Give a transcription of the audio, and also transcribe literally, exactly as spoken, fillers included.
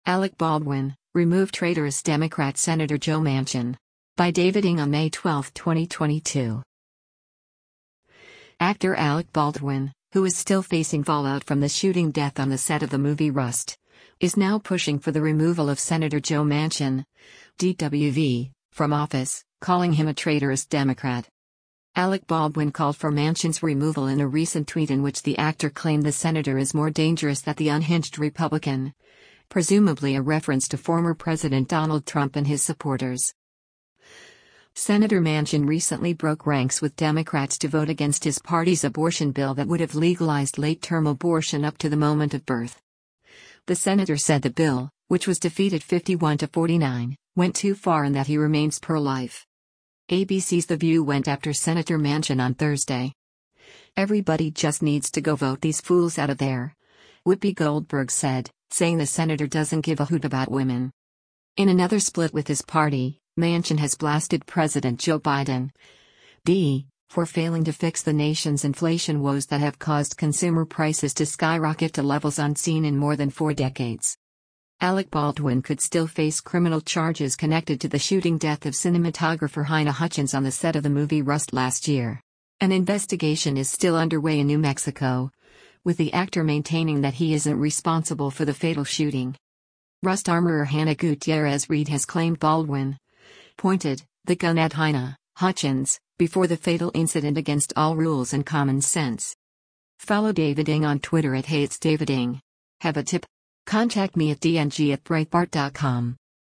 Alec Baldwin, remove traitorous Democrat Senator Joe Manchin. By David Ng on May twelfth, twenty twenty-two. Actor Alec Baldwin, who is still facing fallout from the shooting death on the set of the movie Rust, is now pushing for the removal of Senator Joe Manchin, D W V, from office, calling him a traitorous Democrat. Alec Baldwin called for Manchin's removal in a recent tweet in which the actor claimed the senator is more dangerous than the unhinged Republican, presumably a reference to former President Donald Trump and his supporters. Senator Manchin recently broke ranks with Democrats to vote against his party's abortion bill that would have legalized late-term abortion up to the moment of birth. The senator said the bill, which was defeated fifty-one to forty-nine, went too far and that he remains pro-life. A B C's The View went after Senator Manchin on Thursday. "Everybody just needs to go vote these fools out of there," Whoopi Goldberg said, saying the senator doesn't give a hoot about women. In another split with his party, Manchin has blasted President Joe Biden, D, for failing to fix the nation's inflation woes that have caused consumer prices to skyrocket to levels unseen in more than four decades. Alec Baldwin could still face criminal charges connected to the shooting death of cinematographer Halyna Hutchins on the set of the movie Rust last year. An investigation is still underway in New Mexico, with the actor maintaining that he isn't responsible for the fatal shooting. Rust armorer Hannah Gutierrez-Reed has claimed Baldwin pointed the gun at Halyna Hutchins before the fatal incident against all rules and common sense. Follow David Ng on Twitter at HeyIt'sDavidNg. Have a tip? Contact me at d n g at breitbart dot com.